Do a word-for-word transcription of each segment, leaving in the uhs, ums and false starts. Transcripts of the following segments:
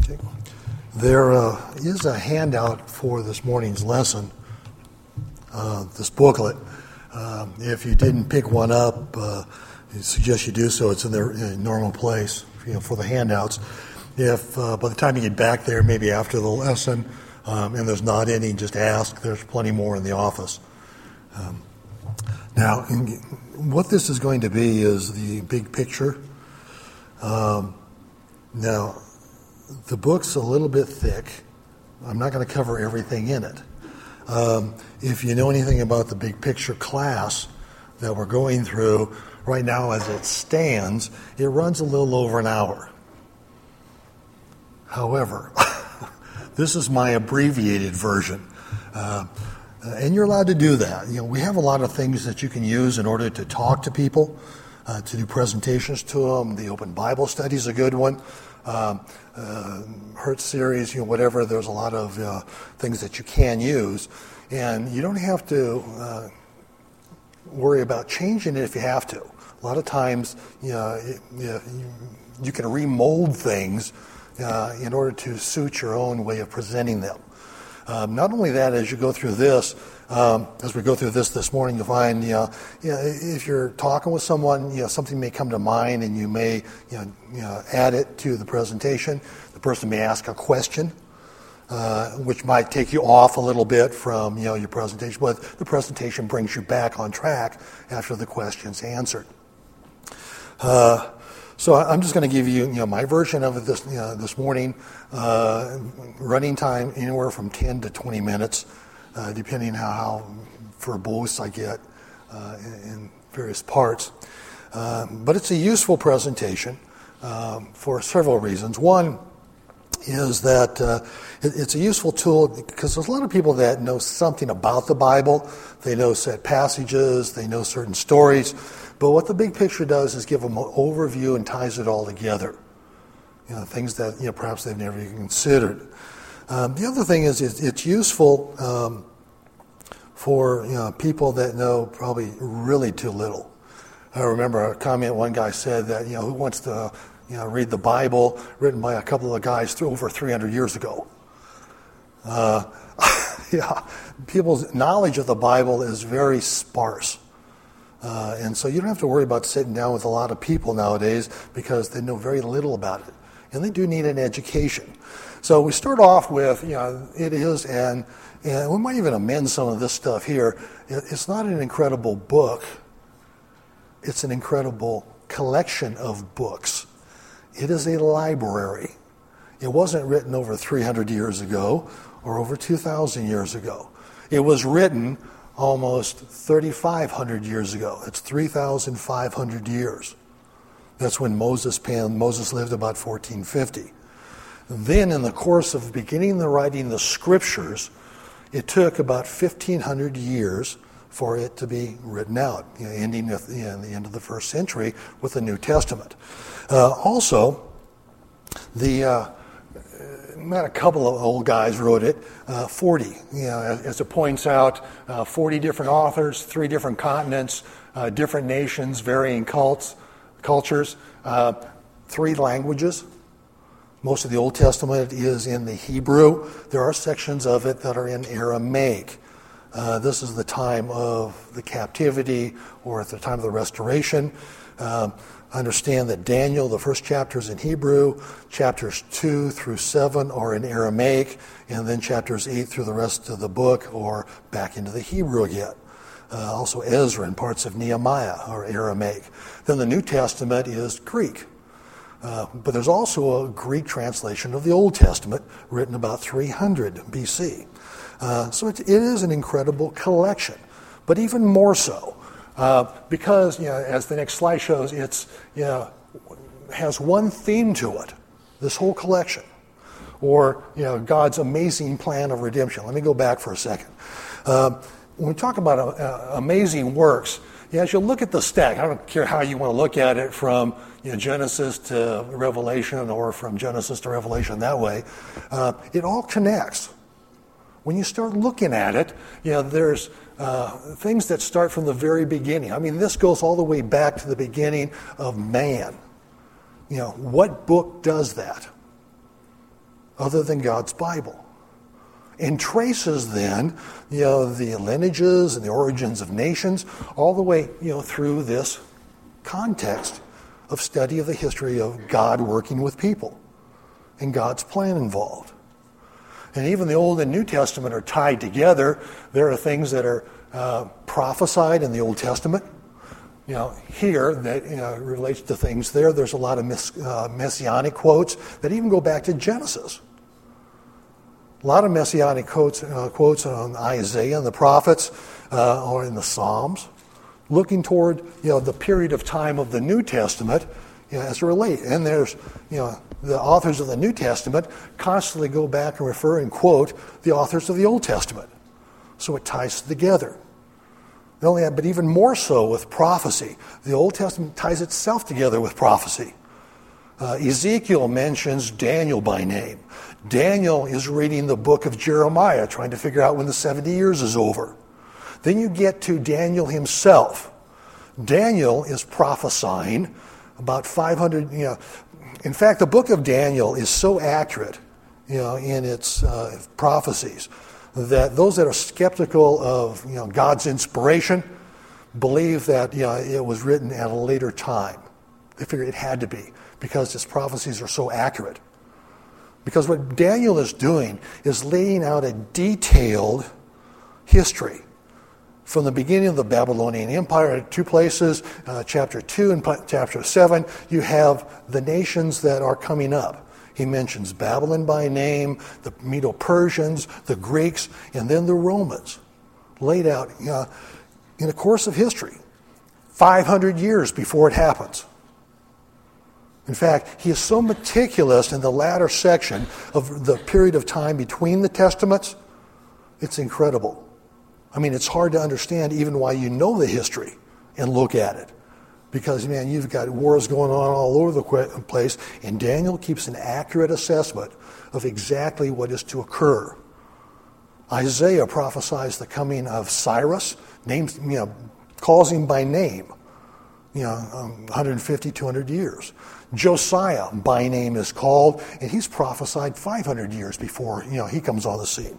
Okay. There uh, is a handout for this morning's lesson, uh, this booklet. Uh, if you didn't pick one up, uh, I suggest you do so. It's in their in a normal place, you know, for the handouts. If uh, by the time you get back there, maybe after the lesson, um, and there's not any, just ask. There's plenty more in the office. Um, now, in, what this is going to be is the big picture. Um, now, the book's a little bit thick. I'm not going to cover everything in it. Um, if you know anything about the big picture class that we're going through, right now as it stands, it runs a little over an hour. However, this is my abbreviated version. Uh, and you're allowed to do that. You know, we have a lot of things that you can use in order to talk to people, uh, to do presentations to them. The Open Bible Study is a good one. Um, uh, Hertz series, you know, whatever. There's a lot of uh, things that you can use, and you don't have to uh, worry about changing it if you have to. A lot of times, you know, it, you, you can remold things uh, in order to suit your own way of presenting them. Um, not only that, as you go through this, um, as we go through this this morning, you'll find, you know, you know, if you're talking with someone, you know, something may come to mind, and you may, you know, you know add it to the presentation. The person may ask a question, uh, which might take you off a little bit from, you know, your presentation, but the presentation brings you back on track after the question's answered. Uh, So I'm just going to give you, you know, my version of it this, you know, this morning. Uh, running time anywhere from ten to twenty minutes, uh, depending how, how verbose I get uh, in, in various parts. Uh, but it's a useful presentation uh, for several reasons. One is that uh, it, it's a useful tool because there's a lot of people that know something about the Bible. They know set passages, they know certain stories. But what the big picture does is give them an overview and ties it all together. You know, things that, you know, perhaps they've never even considered. Um, the other thing is it's, it's useful um, for, you know, people that know probably really too little. I remember a comment one guy said that, you know, who wants to, you know, read the Bible written by a couple of guys through over three hundred years ago. Uh, yeah, people's knowledge of the Bible is very sparse. Uh, and so you don't have to worry about sitting down with a lot of people nowadays because they know very little about it. And they do need an education. So we start off with, you know, it is, and, and we might even amend some of this stuff here. It's not an incredible book. It's an incredible collection of books. It is a library. It wasn't written over three hundred years ago or over two thousand years ago. It was written almost thirty-five hundred years ago. It's three thousand five hundred years. That's when Moses penned. Moses lived about fourteen fifty. Then in the course of beginning the writing the scriptures, it took about fifteen hundred years for it to be written out, you know, ending at you know, the end of the first century with the New Testament. Uh, also, the uh, not a couple of old guys wrote it, uh, forty. You know, as, as it points out, uh, forty different authors, three different continents, uh, different nations, varying cults, cultures, uh, three languages. Most of the Old Testament is in the Hebrew. There are sections of it that are in Aramaic. Uh, this is the time of the captivity or at the time of the restoration. Um, Understand that Daniel, the first chapter is in Hebrew, chapters two through seven are in Aramaic, and then chapters eight through the rest of the book are back into the Hebrew again. Uh, also Ezra and parts of Nehemiah are Aramaic. Then the New Testament is Greek. Uh, but there's also a Greek translation of the Old Testament written about three hundred B C. Uh, so it, it is an incredible collection, but even more so. Uh, because, you know, as the next slide shows, it's, you know, has one theme to it, this whole collection, or, you know, God's amazing plan of redemption. Let me go back for a second. Uh, when we talk about uh, uh, amazing works, yeah, as you look at the stack, I don't care how you want to look at it, from, you know, Genesis to Revelation or from Genesis to Revelation that way, uh, it all connects. When you start looking at it, you know, there's uh, things that start from the very beginning. I mean, this goes all the way back to the beginning of man. You know, what book does that? other than God's Bible. And traces then, you know, the lineages and the origins of nations all the way, you know, through this context of study of the history of God working with people and God's plan involved. And even the Old and New Testament are tied together. There are things that are uh, prophesied in the Old Testament. You know, here that you know, relates to things there. There's a lot of mess, uh, messianic quotes that even go back to Genesis. A lot of messianic quotes, uh, quotes on Isaiah and the prophets, uh, or in the Psalms, looking toward you know the period of time of the New Testament, you know, as it relates. And there's you know the authors of the New Testament constantly go back and refer and quote the authors of the Old Testament, so it ties together. Not only that, but even more so with prophecy. The Old Testament ties itself together with prophecy. Uh, Ezekiel mentions Daniel by name. Daniel is reading the book of Jeremiah, trying to figure out when the seventy years is over. Then you get to Daniel himself. Daniel is prophesying about five hundred, you know. In fact, the book of Daniel is so accurate, you know, in its uh, prophecies that those that are skeptical of, you know, God's inspiration believe that, you know, it was written at a later time. They figure it had to be because its prophecies are so accurate. Because what Daniel is doing is laying out a detailed history from the beginning of the Babylonian Empire at two places, uh, chapter two and chapter seven, you have the nations that are coming up. He mentions Babylon by name, the Medo-Persians, the Greeks, and then the Romans, laid out uh, in the course of history, five hundred years before it happens. In fact, he is so meticulous in the latter section of the period of time between the Testaments, it's incredible. I mean, it's hard to understand even why you know the history and look at it. Because, man, you've got wars going on all over the place, and Daniel keeps an accurate assessment of exactly what is to occur. Isaiah prophesies the coming of Cyrus, names, you know, calls him by name, you know, um, one hundred fifty, two hundred years. Josiah by name is called, and he's prophesied five hundred years before, you know, he comes on the scene.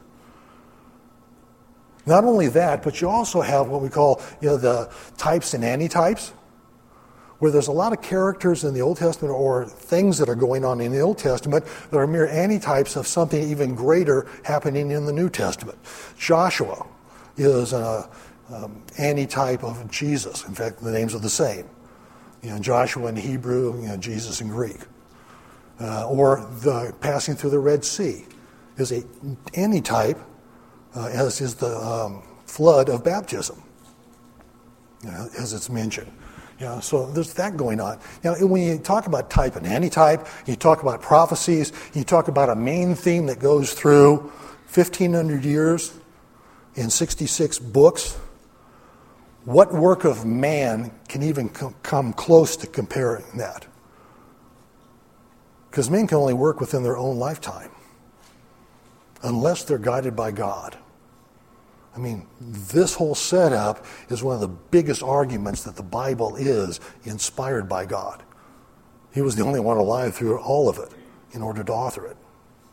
Not only that, but you also have what we call, you know, the types and antitypes, where there's a lot of characters in the Old Testament or things that are going on in the Old Testament that are mere antitypes of something even greater happening in the New Testament. Joshua is an um, antitype of Jesus. In fact, the names are the same. You know, Joshua in Hebrew, you know, Jesus in Greek. Uh, or the passing through the Red Sea is a antitype, uh, as is the um, flood of baptism, you know, as it's mentioned. Yeah, so there's that going on. Now, when you talk about type and antitype, you talk about prophecies, you talk about a main theme that goes through fifteen hundred years in sixty-six books. What work of man can even com- come close to comparing that? Because men can only work within their own lifetime unless they're guided by God. I mean, this whole setup is one of the biggest arguments that the Bible is inspired by God. He was the only one alive through all of it in order to author it.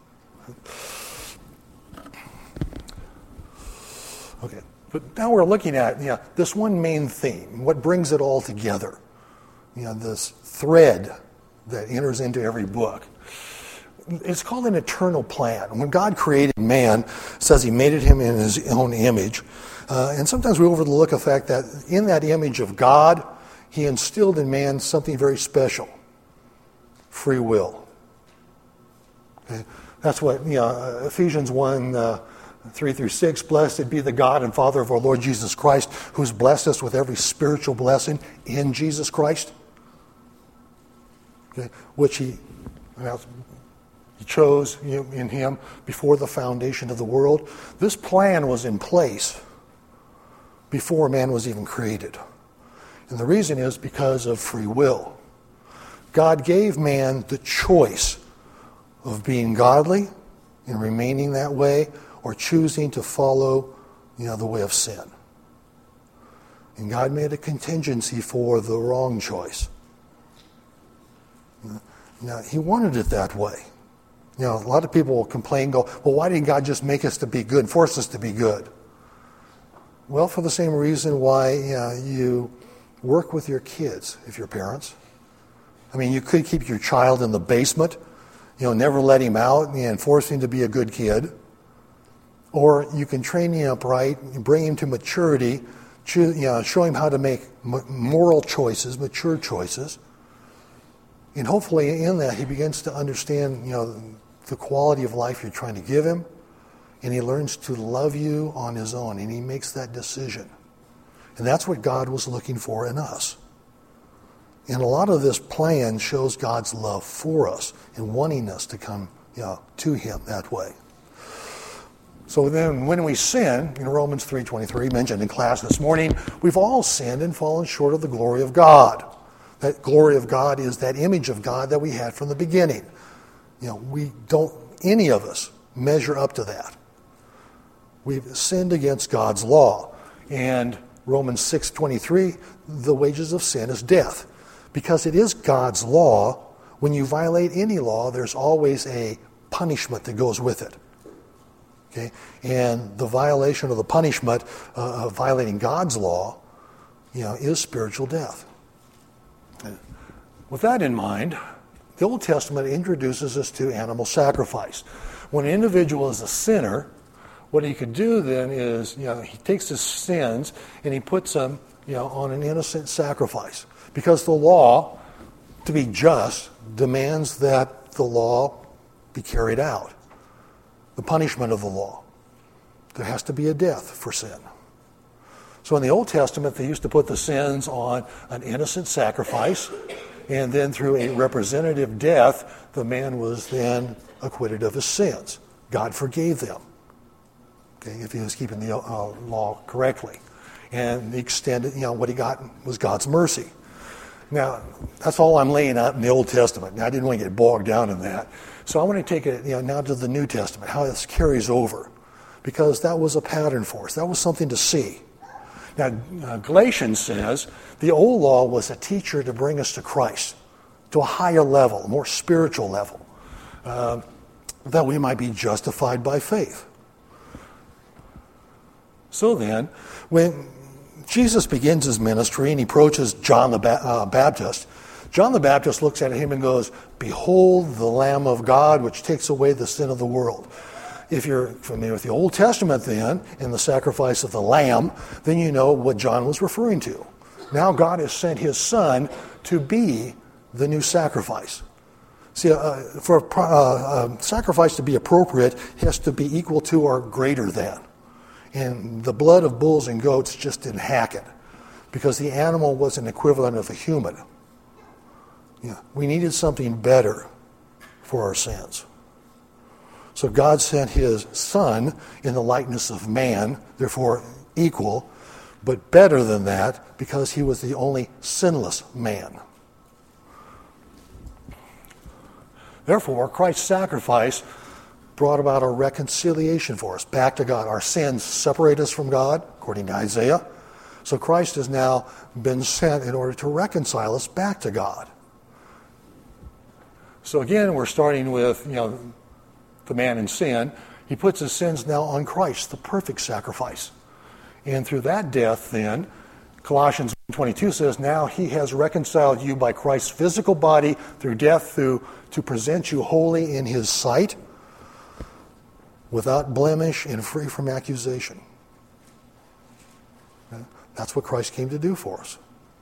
Okay, but now we're looking at, you know, this one main theme, what brings it all together. You know, this thread that enters into every book. It's called an eternal plan. When God created man, it says he made him in his own image. Uh, and sometimes we overlook the fact that in that image of God, he instilled in man something very special, free will. Okay? That's what, you know, Ephesians one, uh, three through six, blessed be the God and Father of our Lord Jesus Christ, who's blessed us with every spiritual blessing in Jesus Christ, okay? Which he... Well, He chose in him before the foundation of the world. This plan was in place before man was even created. And the reason is because of free will. God gave man the choice of being godly and remaining that way, or choosing to follow, you know, the way of sin. And God made a contingency for the wrong choice. Now, he wanted it that way. You know, a lot of people will complain, go, well, why didn't God just make us to be good, force us to be good? Well, for the same reason why uh, you work with your kids, if you're parents. I mean, you could keep your child in the basement, you know, never let him out and force him to be a good kid. Or you can train him up right, bring him to maturity, choose, you know, show him how to make moral choices, mature choices. And hopefully in that he begins to understand, you know, the quality of life you're trying to give him. And he learns to love you on his own, and he makes that decision. And that's what God was looking for in us. And a lot of this plan shows God's love for us and wanting us to come, you know, to him that way. So then when we sin, in Romans three twenty-three, mentioned in class this morning, we've all sinned and fallen short of the glory of God. That glory of God is that image of God that we had from the beginning. You know, we don't, any of us, measure up to that. We've sinned against God's law. And Romans six twenty-three, the wages of sin is death. Because it is God's law, when you violate any law, there's always a punishment that goes with it. Okay? And the violation of the punishment uh, of violating God's law, you know, is spiritual death. With that in mind, the Old Testament introduces us to animal sacrifice. When an individual is a sinner, what he could do then is, you know, he takes his sins and he puts them, you know, on an innocent sacrifice. Because the law, to be just, demands that the law be carried out. The punishment of the law. There has to be a death for sin. So in the Old Testament, they used to put the sins on an innocent sacrifice, and then through a representative death, the man was then acquitted of his sins. God forgave them, okay, if he was keeping the uh, law correctly. And he extended, you know, what he got was God's mercy. Now, that's all I'm laying out in the Old Testament. Now, I didn't want to get bogged down in that. So I want to take it, you know, now to the New Testament, how this carries over. Because that was a pattern for us. That was something to see. Now, uh, Galatians says the old law was a teacher to bring us to Christ, to a higher level, a more spiritual level, uh, that we might be justified by faith. So then, when Jesus begins his ministry and he approaches John the ba- uh, Baptist, John the Baptist looks at him and goes, "Behold the Lamb of God, which takes away the sin of the world." If you're familiar with the Old Testament then, and the sacrifice of the Lamb, then you know what John was referring to. Now God has sent his Son to be the new sacrifice. See, uh, for a uh, uh, sacrifice to be appropriate, it has to be equal to or greater than. And the blood of bulls and goats just didn't hack it, because the animal was an equivalent of a human. Yeah, we needed something better for our sins. So God sent his Son in the likeness of man, therefore equal, but better than that, because he was the only sinless man. Therefore, Christ's sacrifice brought about a reconciliation for us, back to God. Our sins separate us from God, according to Isaiah. So Christ has now been sent in order to reconcile us back to God. So again, we're starting with, you know, the man in sin. He puts his sins now on Christ, the perfect sacrifice. And through that death then, Colossians one twenty-two says, now he has reconciled you by Christ's physical body through death through, to present you holy in his sight, without blemish and free from accusation. That's what Christ came to do for us.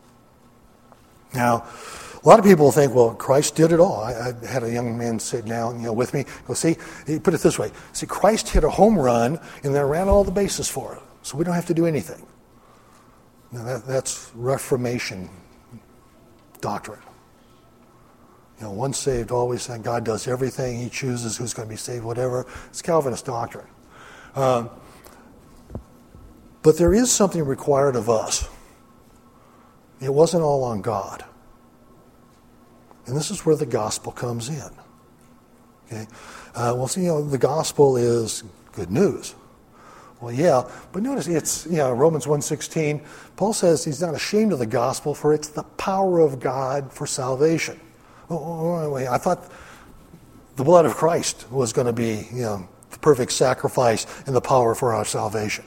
Now, a lot of people think, well, Christ did it all. I, I had a young man sit down, you know, with me. Go, see, he put it this way. See, Christ hit a home run and then ran all the bases for it. So we don't have to do anything. Now that, that's Reformation doctrine. You know, once saved, always saved. God does everything. He chooses who's going to be saved, whatever. It's Calvinist doctrine. Um, but there is something required of us. It wasn't all on God. And this is where the gospel comes in. Okay, uh, well, see, you know, the gospel is good news. Well, yeah, but notice it's, you know, Romans one sixteen, Paul says he's not ashamed of the gospel, for it's the power of God for salvation. Oh, wait, I thought the blood of Christ was going to be, you know, the perfect sacrifice and the power for our salvation.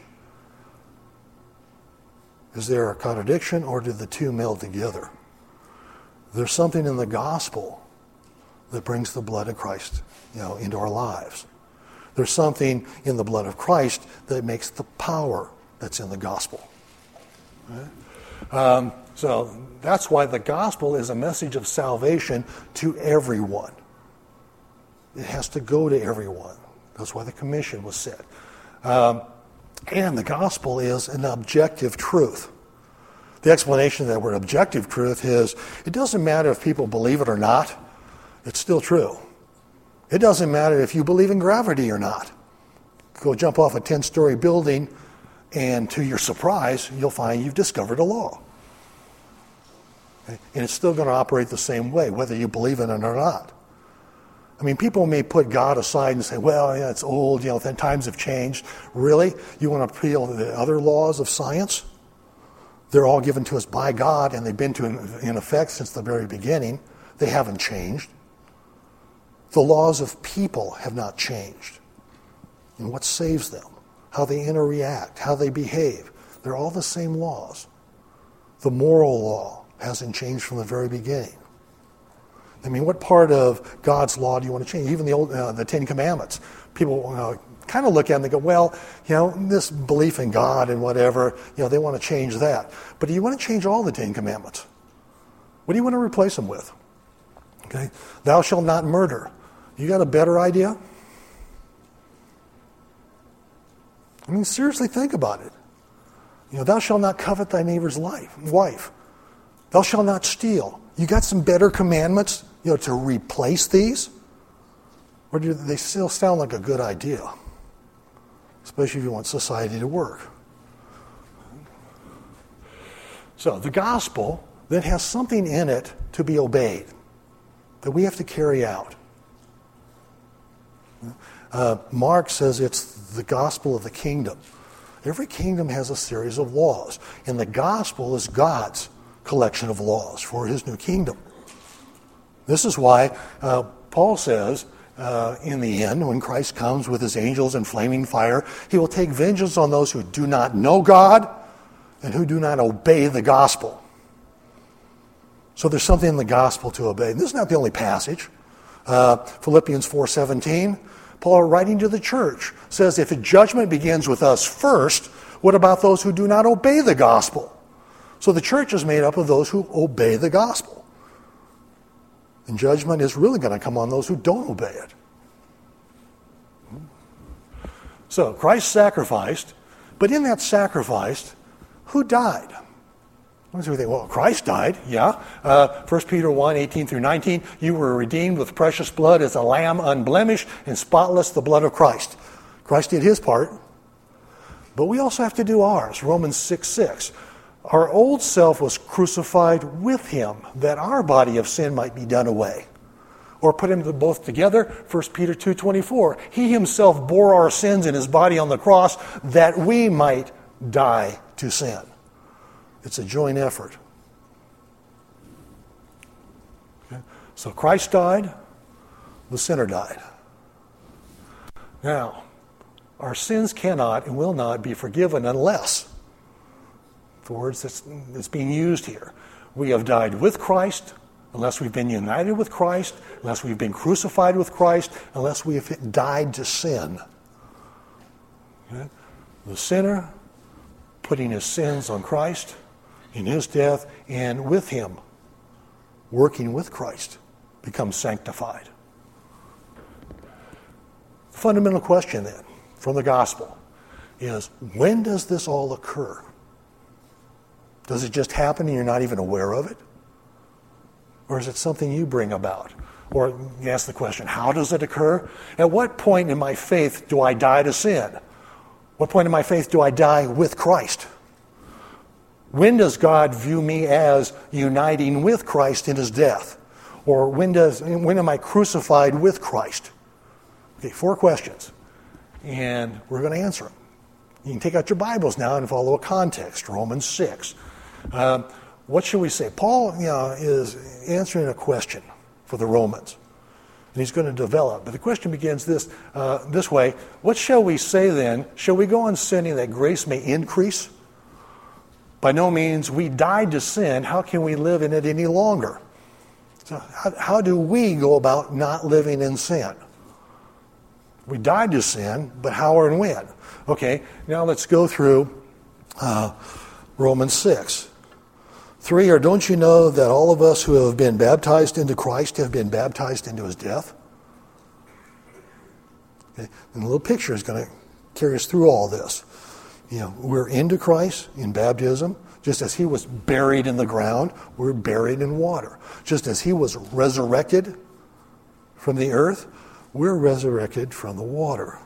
Is there a contradiction, or do the two meld together? There's something in the gospel that brings the blood of Christ, you know, into our lives. There's something in the blood of Christ that makes the power that's in the gospel. Right? Um, so that's why the gospel is a message of salvation to everyone. It has to go to everyone. That's why the commission was set. Um, and the gospel is an objective truth. The explanation of that word objective truth is, it doesn't matter if people believe it or not, it's still true. It doesn't matter if you believe in gravity or not. Go jump off a ten-story building, and to your surprise, you'll find you've discovered a law. Okay? And it's still going to operate the same way, whether you believe in it or not. I mean, people may put God aside and say, well, yeah, it's old, you know, times have changed. Really? You want to appeal to the other laws of science? They're all given to us by God, and they've been to in effect since the very beginning. They haven't changed. The laws of people have not changed. And what saves them? How they interact, how they behave. They're all the same laws. The moral law hasn't changed from the very beginning. I mean, what part of God's law do you want to change? Even the old, uh, the Ten Commandments. People uh, kind of look at them and they go, well, you know, this belief in God and whatever, you know, they want to change that. But do you want to change all the Ten Commandments? What do you want to replace them with? Okay, thou shalt not murder. You got a better idea? I mean, seriously think about it. You know, thou shalt not covet thy neighbor's life, wife. Thou shalt not steal. You got some better commandments, you know, to replace these? Or do they still sound like a good idea? Especially if you want society to work. So the gospel then has something in it to be obeyed, that we have to carry out. Uh, Mark says it's the gospel of the kingdom. Every kingdom has a series of laws, and the gospel is God's collection of laws for his new kingdom. This is why uh, Paul says, uh, in the end, when Christ comes with his angels in flaming fire, he will take vengeance on those who do not know God and who do not obey the gospel. So there's something in the gospel to obey. And this is not the only passage. Uh, Philippians four seventeen, Paul, writing to the church, says, if a judgment begins with us first, what about those who do not obey the gospel? So the church is made up of those who obey the gospel. And judgment is really going to come on those who don't obey it. So Christ sacrificed, but in that sacrifice, who died? We think, well, Christ died, yeah. Uh, First Peter one, eighteen through nineteen, you were redeemed with precious blood as a lamb unblemished and spotless, the blood of Christ. Christ did his part. But we also have to do ours. Romans six six. Our old self was crucified with him, that our body of sin might be done away. Or put them both together, First Peter two twenty-four. He himself bore our sins in his body on the cross, that we might die to sin. It's a joint effort. Okay. So Christ died, the sinner died. Now, our sins cannot and will not be forgiven unless, the words that's, that's being used here, we have died with Christ, unless we've been united with Christ, unless we've been crucified with Christ, unless we have died to sin. Okay. The sinner putting his sins on Christ in his death, and with him, working with Christ, becomes sanctified. The fundamental question then, from the gospel, is when does this all occur? Does it just happen and you're not even aware of it? Or is it something you bring about? Or you ask the question, how does it occur? At what point in my faith do I die to sin? What point in my faith do I die with Christ? When does God view me as uniting with Christ in his death? Or when does when am I crucified with Christ? Okay, four questions. And we're going to answer them. You can take out your Bibles now and follow a context, Romans six. Um, what should we say? Paul, you know, is answering a question for the Romans. And he's going to develop. But the question begins this, uh, this way. What shall we say then? Shall we go on sinning that grace may increase? By no means. We died to sin. How can we live in it any longer? So how, how do we go about not living in sin? We died to sin, but how and when? Okay, now let's go through uh, Romans six. Three, or don't you know that all of us who have been baptized into Christ have been baptized into his death? Okay, and the little picture is going to carry us through all this. You know, we're into Christ in baptism. Just as he was buried in the ground, we're buried in water. Just as he was resurrected from the earth, we're resurrected from the water.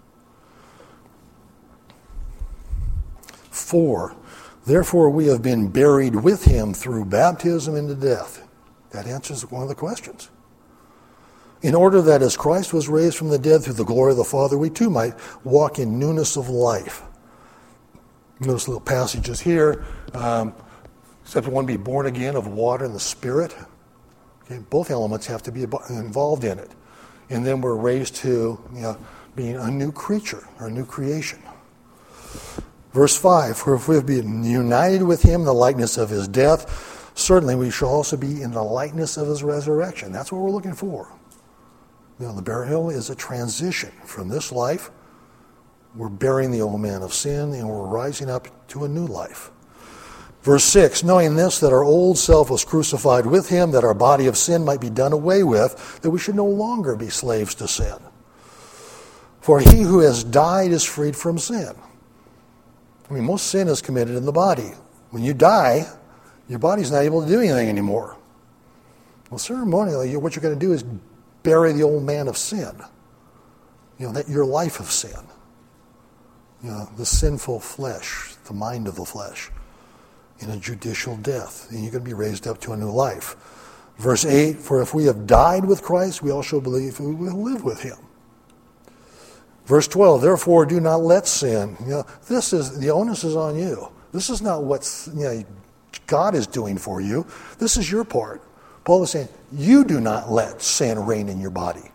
Four, therefore we have been buried with him through baptism into death. That answers one of the questions. In order that as Christ was raised from the dead through the glory of the Father, we too might walk in newness of life. Those little passages here, um, except we want to be born again of water and the Spirit. Okay, both elements have to be involved in it. And then we're raised to, you know, being a new creature or a new creation. Verse five, for if we have been united with him in the likeness of his death, certainly we shall also be in the likeness of his resurrection. That's what we're looking for. You know, the burial is a transition from this life. We're burying the old man of sin, and we're rising up to a new life. Verse six, knowing this, that our old self was crucified with him, that our body of sin might be done away with, that we should no longer be slaves to sin. For he who has died is freed from sin. I mean, most sin is committed in the body. When you die, your body's not able to do anything anymore. Well, ceremonially, what you're going to do is bury the old man of sin. You know, that your life of sin. You know, the sinful flesh, the mind of the flesh, in a judicial death. And you're going to be raised up to a new life. Verse eight, for if we have died with Christ, we also believe we will live with him. Verse twelve, therefore do not let sin. You know, this is, the onus is on you. This is not what, you know, God is doing for you. This is your part. Paul is saying, you do not let sin reign in your body.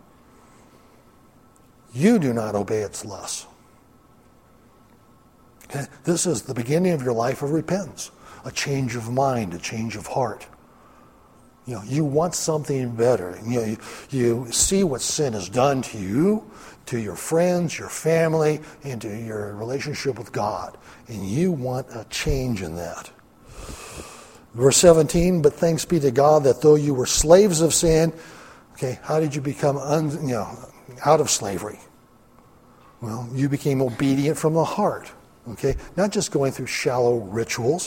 You do not obey its lusts. Okay? This is the beginning of your life of repentance. A change of mind, a change of heart. You know, you want something better. You know, you, you see what sin has done to you, to your friends, your family, and to your relationship with God. And you want a change in that. Verse seventeen, but thanks be to God that though you were slaves of sin, okay, how did you become un, you know, out of slavery? Well, you became obedient from the heart. Okay, not just going through shallow rituals,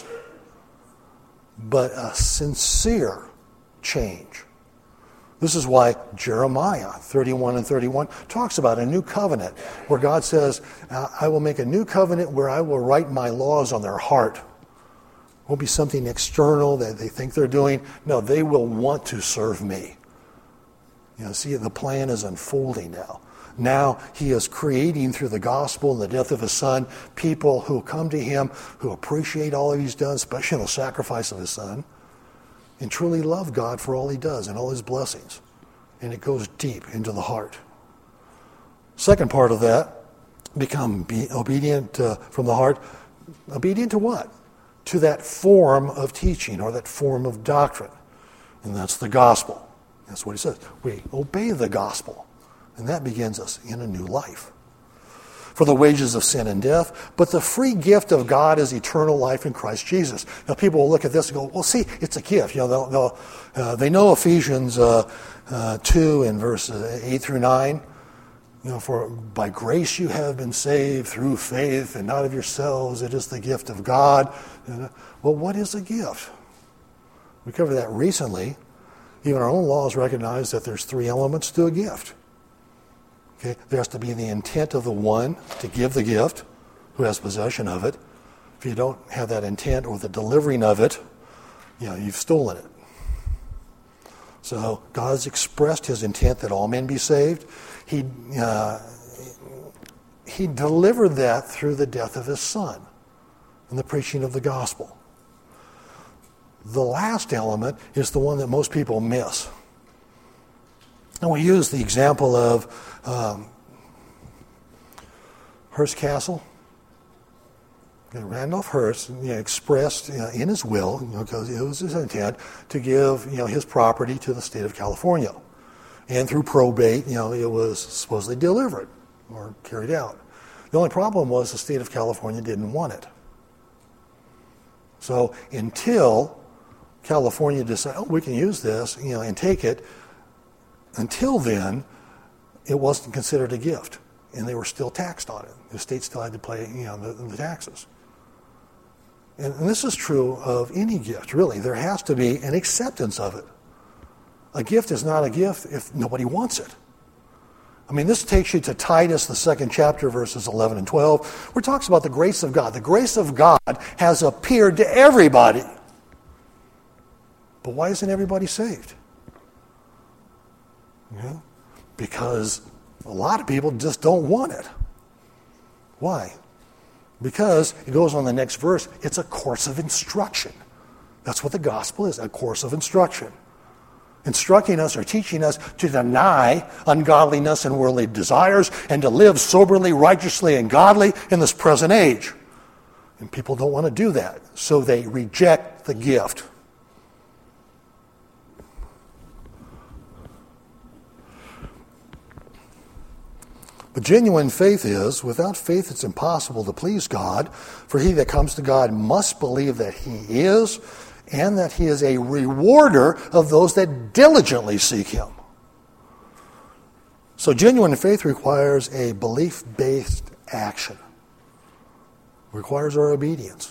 but a sincere change. This is why Jeremiah thirty-one and thirty-one talks about a new covenant, where God says, I will make a new covenant where I will write my laws on their heart. It won't be something external that they think they're doing. No, they will want to serve me. You know, see, the plan is unfolding now. Now he is creating through the gospel and the death of his son people who come to him, who appreciate all that he's done, especially the sacrifice of his son, and truly love God for all he does and all his blessings. And it goes deep into the heart. Second part of that, become be obedient uh, from the heart. Obedient to what? To that form of teaching or that form of doctrine. And that's the gospel. That's what he says. We obey the gospel. And that begins us in a new life. For the wages of sin and death, but the free gift of God is eternal life in Christ Jesus. Now people will look at this and go, well, see, it's a gift. You know, they'll, they'll, uh, they know Ephesians uh, uh, two and verses eight through nine. You know, for by grace you have been saved through faith and not of yourselves. It is the gift of God. And, uh, well, what is a gift? We covered that recently. Even our own laws recognize that there's three elements to a gift. Okay, there has to be the intent of the one to give the gift, who has possession of it. If you don't have that intent or the delivering of it, you know, you've stolen it. So God has expressed his intent that all men be saved. He uh, he delivered that through the death of his son and the preaching of the gospel. The last element is the one that most people miss. And we use the example of um, Hearst Castle. Randolph Hearst, you know, expressed, you know, in his will, you know, because it was his intent to give, you know, his property to the state of California, and through probate, you know, it was supposedly delivered or carried out. The only problem was the state of California didn't want it. So until California decided, oh, we can use this, you know, and take it, until then, it wasn't considered a gift, and they were still taxed on it. The state still had to pay, you know, the, the taxes. And, and this is true of any gift, really. There has to be an acceptance of it. A gift is not a gift if nobody wants it. I mean, this takes you to Titus, the second chapter, verses eleven and twelve, where it talks about the grace of God. The grace of God has appeared to everybody. But why isn't everybody saved? Yeah? Because a lot of people just don't want it. Why? Because it goes on the next verse, it's a course of instruction. That's what the gospel is, a course of instruction. Instructing us or teaching us to deny ungodliness and worldly desires and to live soberly, righteously, and godly in this present age. And people don't want to do that, so they reject the gift. But genuine faith is, without faith it's impossible to please God, for he that comes to God must believe that he is, and that he is a rewarder of those that diligently seek him. So genuine faith requires a belief-based action. It requires our obedience.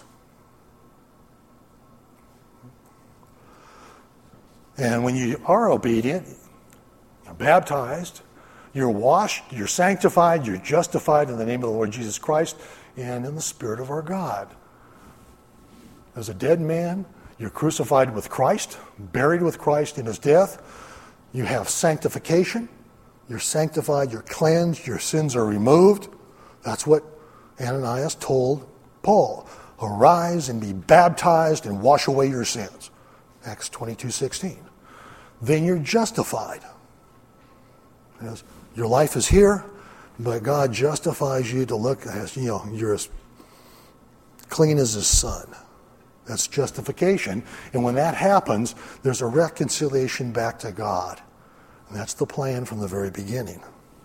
And when you are obedient, you're baptized, you're washed, you're sanctified, you're justified in the name of the Lord Jesus Christ and in the Spirit of our God. As a dead man, you're crucified with Christ, buried with Christ in his death. You have sanctification. You're sanctified, you're cleansed, your sins are removed. That's what Ananias told Paul. Arise and be baptized and wash away your sins. Acts twenty-two sixteen. Then you're justified. Yes. Your life is here, but God justifies you to look as, you know, you're as clean as his son. That's justification. And when that happens, there's a reconciliation back to God. And that's the plan from the very beginning.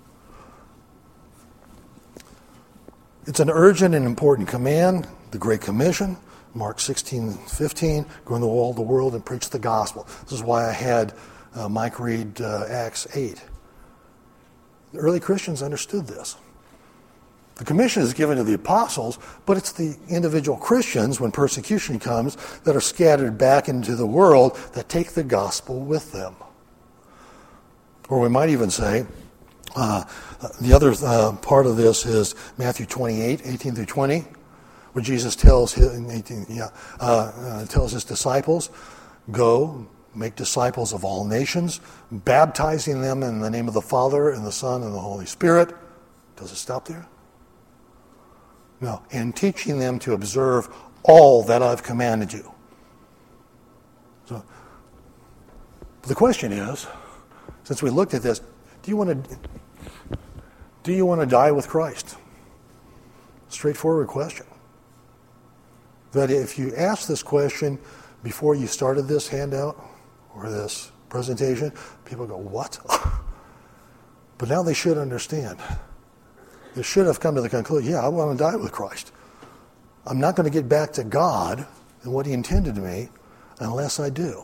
It's an urgent and important command, the Great Commission, Mark sixteen fifteen, go into all the world and preach the gospel. This is why I had uh, Mike read uh, Acts eight. The early Christians understood this. The commission is given to the apostles, but it's the individual Christians, when persecution comes, that are scattered back into the world that take the gospel with them. Or we might even say, uh, the other uh, part of this is Matthew twenty-eight, eighteen through twenty, where Jesus tells his, eighteen, yeah, uh, uh, tells his disciples, go, make disciples of all nations, baptizing them in the name of the Father and the Son and the Holy Spirit. Does it stop there? No. And teaching them to observe all that I've commanded you. So, the question is, since we looked at this, do you want to do you want to die with Christ? Straightforward question. That if you ask this question before you started this handout or this presentation, people go, what? But now they should understand. They should have come to the conclusion, yeah, I want to die with Christ. I'm not going to get back to God and what he intended to me unless I do.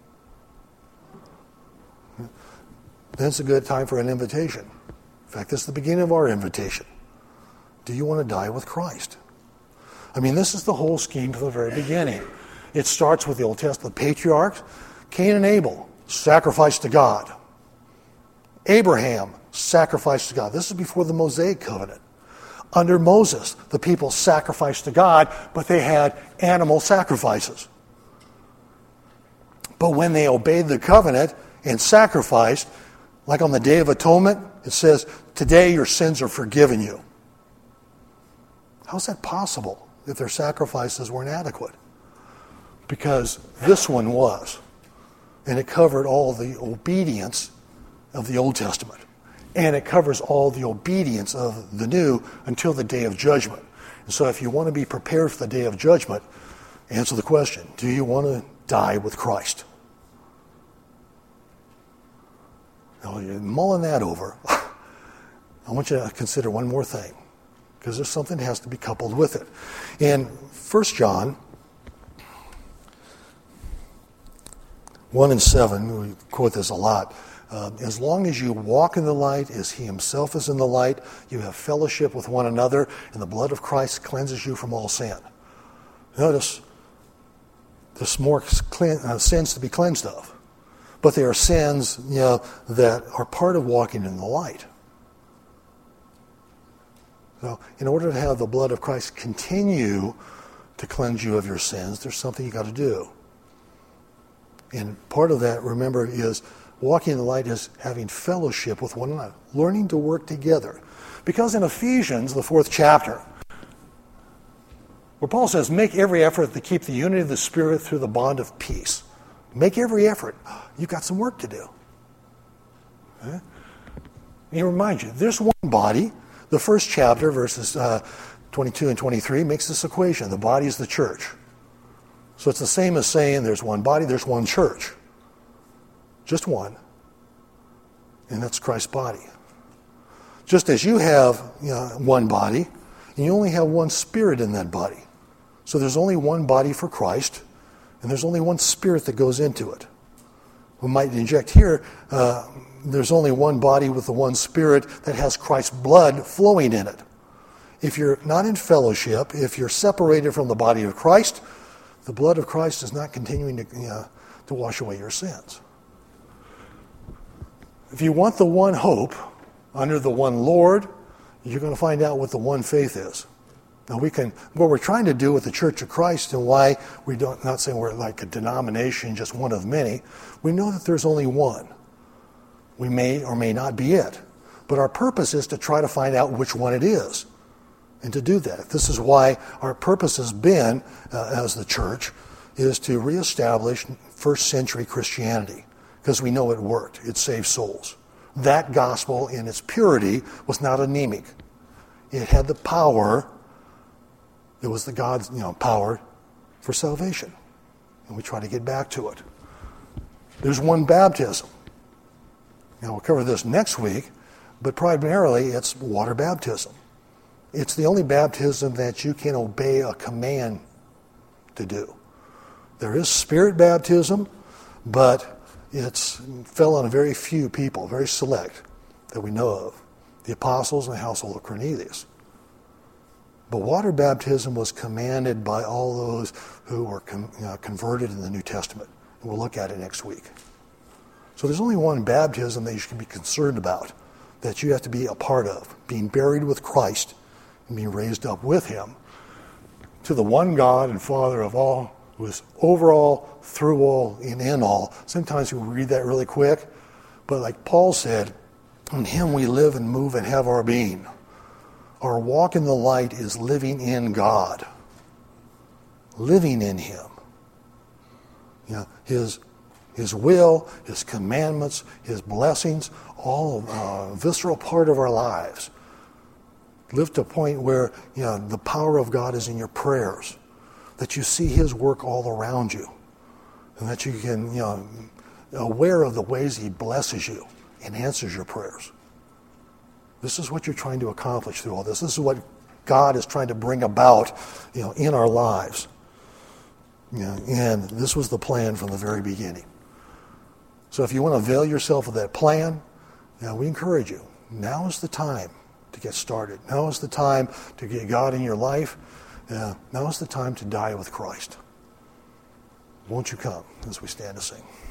Then it's a good time for an invitation. In fact, this is the beginning of our invitation. Do you want to die with Christ? I mean, this is the whole scheme from the very beginning. It starts with the Old Testament patriarchs. Cain and Abel, sacrificed to God. Abraham, sacrificed to God. This is before the Mosaic covenant. Under Moses, the people sacrificed to God, but they had animal sacrifices. But when they obeyed the covenant and sacrificed, like on the Day of Atonement, it says, today your sins are forgiven you. How is that possible if their sacrifices weren't adequate? Because this one was. And it covered all the obedience of the Old Testament. And it covers all the obedience of the new until the day of judgment. And so if you want to be prepared for the day of judgment, answer the question, do you want to die with Christ? Now, you're mulling that over. I want you to consider one more thing, because there's something that has to be coupled with it. In First John one and seven, we quote this a lot, uh, as long as you walk in the light as he himself is in the light, you have fellowship with one another, and the blood of Christ cleanses you from all sin. Notice, there's more clean, uh, sins to be cleansed of. But they are sins, you know, that are part of walking in the light. So, in order to have the blood of Christ continue to cleanse you of your sins, there's something you got to do. And part of that, remember, is walking in the light is having fellowship with one another, learning to work together. Because in Ephesians, the fourth chapter, where Paul says, make every effort to keep the unity of the Spirit through the bond of peace. Make every effort. You've got some work to do. Okay? And he reminds you, there's one body. The first chapter, verses uh, twenty-two and twenty-three, makes this equation. The body is the church. So it's the same as saying there's one body, there's one church. Just one. And that's Christ's body. Just as you have, you know, one body, and you only have one spirit in that body. So there's only one body for Christ, and there's only one spirit that goes into it. We might inject here, uh, there's only one body with the one spirit that has Christ's blood flowing in it. If you're not in fellowship, if you're separated from the body of Christ, the blood of Christ is not continuing to, you know, to wash away your sins. If you want the one hope under the one Lord, you're going to find out what the one faith is. Now we can, what we're trying to do with the Church of Christ, and why we don't, not saying we're like a denomination, just one of many, we know that there's only one. We may or may not be it. But our purpose is to try to find out which one it is. And to do that. This is why our purpose has been, uh, as the church, is to reestablish first century Christianity. Because we know it worked. It saved souls. That gospel in its purity was not anemic. It had the power. It was the God's, you know, power for salvation. And we try to get back to it. There's one baptism. Now we'll cover this next week, but primarily it's water baptism. It's the only baptism that you can obey a command to do. There is spirit baptism, but it's fell on a very few people, very select, that we know of. The apostles and the household of Cornelius. But water baptism was commanded by all those who were con- you know, converted in the New Testament. And we'll look at it next week. So there's only one baptism that you should be concerned about, that you have to be a part of, being buried with Christ and being raised up with him to the one God and Father of all, who is over all, through all, and in all. Sometimes we read that really quick, but like Paul said, in him we live and move and have our being. Our walk in the light is living in God. Living in him. You know, his, his will, his commandments, his blessings, all a visceral part of our lives. Live to a point where, you know, the power of God is in your prayers. That you see his work all around you. And that you can, you know, aware of the ways he blesses you and answers your prayers. This is what you're trying to accomplish through all this. This is what God is trying to bring about, you know, in our lives. You know, and this was the plan from the very beginning. So if you want to avail yourself of that plan, you know, we encourage you. Now is the time to get started. Now is the time to get God in your life. Uh, now is the time to die with Christ. Won't you come as we stand to sing?